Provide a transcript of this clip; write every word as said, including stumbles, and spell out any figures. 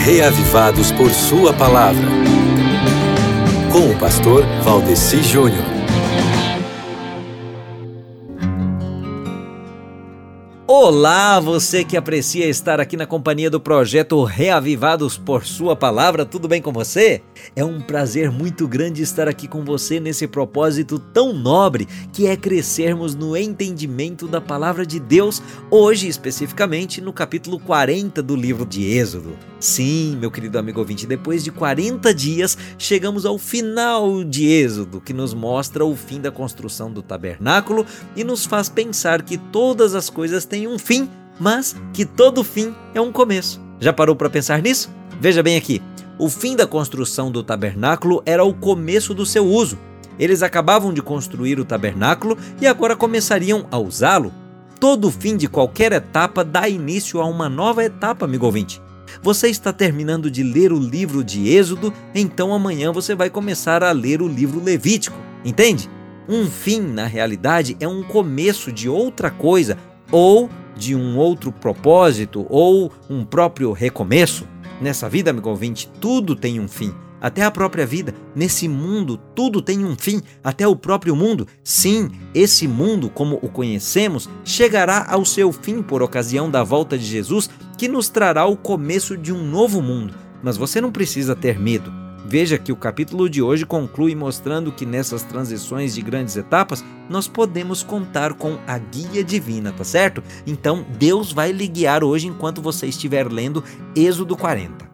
Reavivados por Sua Palavra. Com o pastor Valdeci Júnior. Olá, você que aprecia estar aqui na companhia do projeto Reavivados por Sua Palavra, tudo bem com você? É um prazer muito grande estar aqui com você nesse propósito tão nobre que é crescermos no entendimento da Palavra de Deus, hoje especificamente no capítulo quarenta do livro de Êxodo. Sim, meu querido amigo ouvinte, depois de quarenta dias chegamos ao final de Êxodo, que nos mostra o fim da construção do tabernáculo e nos faz pensar que todas as coisas têm um fim, mas que todo fim é um começo. Já parou para pensar nisso? Veja bem aqui, o fim da construção do tabernáculo era o começo do seu uso. Eles acabavam de construir o tabernáculo e agora começariam a usá-lo. Todo fim de qualquer etapa dá início a uma nova etapa, amigo ouvinte. Você está terminando de ler o livro de Êxodo, então amanhã você vai começar a ler o livro Levítico, entende? Um fim, na realidade, é um começo de outra coisa, ou de um outro propósito, ou um próprio recomeço. Nessa vida, amigo ouvinte, tudo tem um fim, até a própria vida. Nesse mundo, tudo tem um fim, até o próprio mundo. Sim, esse mundo, como o conhecemos, chegará ao seu fim por ocasião da volta de Jesus, que nos trará o começo de um novo mundo. Mas você não precisa ter medo. Veja que o capítulo de hoje conclui mostrando que nessas transições de grandes etapas, nós podemos contar com a guia divina, tá certo? Então, Deus vai lhe guiar hoje enquanto você estiver lendo Êxodo quarenta.